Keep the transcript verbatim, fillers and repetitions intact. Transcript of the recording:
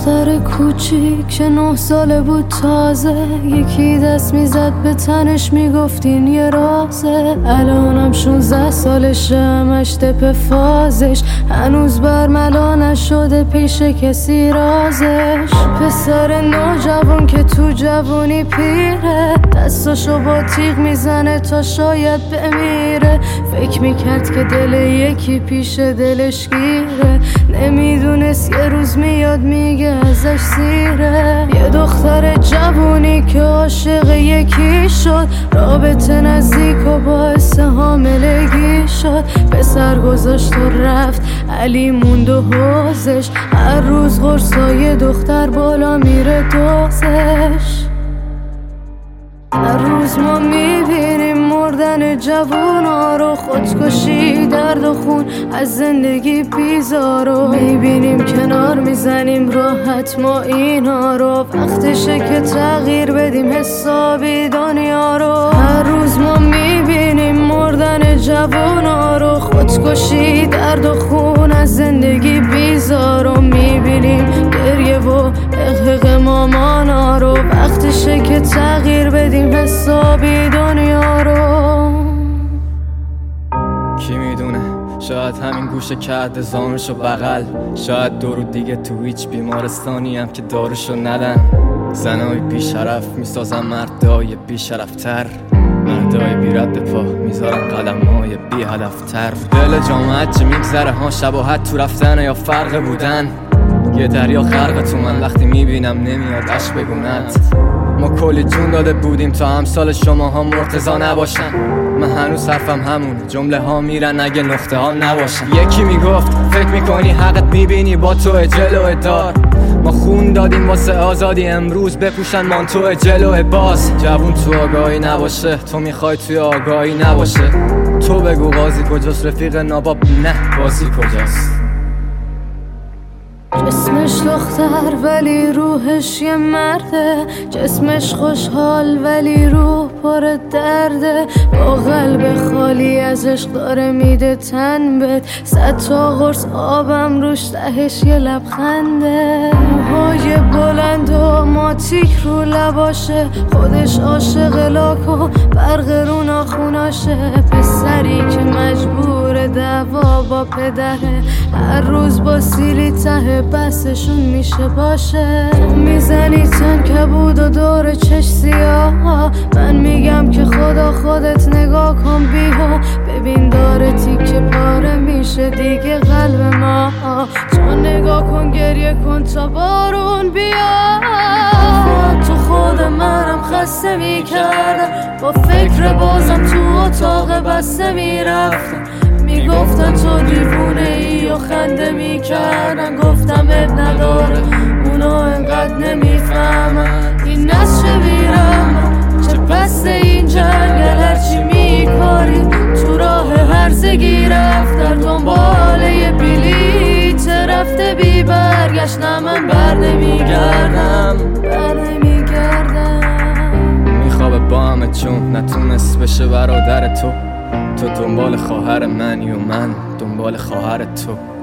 دختر کوچیک که نه ساله بود تازه، یکی دست میزد به تنش میگفتین یه رازه. الانم شونزده سالشه، همش دپ فازش، هنوز برملا نشده پیش کسی رازش. پسر نوجوان که تو جوونی پیره، دستاشو با تیغ میزنه تا شاید بمیره. فکر میکرد که دل یکی پیش دلش گیره، نمیدونست یه روز میاد میگه ازش سیره. یه دختر جوونی که عاشق یکی شد، رابطه نزدیک و باعث حاملگی شد. پسر گذاشت و رفت، علی موند و حوزش، هر روز قرصای دختر بالا میره دوزش. هر روز ما میبینیم مردن جوونا رو، خودکشی، درد و خون از زندگی بیزارو. میبینیم کنار میزنیم راحت ما اینا رو، وقتشه که تغییر بدیم حسابی دنیا رو. هر روز ما میبینیم مردن جوونا رو، خودکشی، درد و خون از زندگی بیزارو. میبینیم گریه و حقیق مامانا رو، وقتشه که تغییر بدیم حسابی دنیا رو. کی میدونه شاید همین گوشه کرده زانوشو بغل، شاید دو رو دیگه تو هیچ بیمارستانی هم که داروشو ندن. زنای بیشرف میسازن مردای بیشرفتر، مردای بی رد پا میذارن قدمای بی هدفتر. دل جامعت چه میگذره ها، شباهت تو رفتن یا فرق بودن. یه دریا خرق تو من، وقتی میبینم نمیاد عشق بگونت. ما کلی جون داده بودیم تا امثال شما ها مرتضا نباشن. من هنوز حرفم همونه، جمله ها میرن اگه نقطه ها نباشن. یکی میگفت فکر میکنی حقت میبینی با تو جلوه دار. ما خون دادیم واسه آزادی، امروز بپوشن مانتو جلوه باز. جوون تو آگاهی نباشه، تو میخوای توی آگاهی نباشه. تو بگو قاضی کجاست، رفیق ناباب نه بازی کجاست. جسمش دختر ولی روحش یه مرده، جسمش خوشحال ولی روح پر درده. با قلب خالی از عشق داره میده تن بد، صد تا قرص آبم روش تهش یه لبخنده. موهای بلند و ماتیک رو لباشه، خودش عاشق لاک و برق رو ناخوناشه. پسری که مجبور دعوا با پدره، هر روز با سیلی ته بسشون میشه باشه. میزنی تن کبود و دور چش سیاه، من میگم که خدا خودت نگاه کن بیا. ببین داره تیکه پاره میشه دیگه قلب ما، چون نگاه کن گریه کن تا بارون بیا. تو خود منم خسته میکردم، با فکر بازم تو اتاق بسته میرفتم. میگفتن تو دیوونه ای و خنده میکردن، گفتم اب نداره اونا انقدر نمیفهمن. این نسل شویرم چه پس این جنگل، هرچی میکاری تو راه هرزگی رفت. در دنبال یه بلیت رفته بی برگشت، نه من بر نمیگردم بر نمیگردم. میخوابه با همه چون نتونست بشه برادر تو. تو دنبال خواهر منی و من دنبال خواهر تو.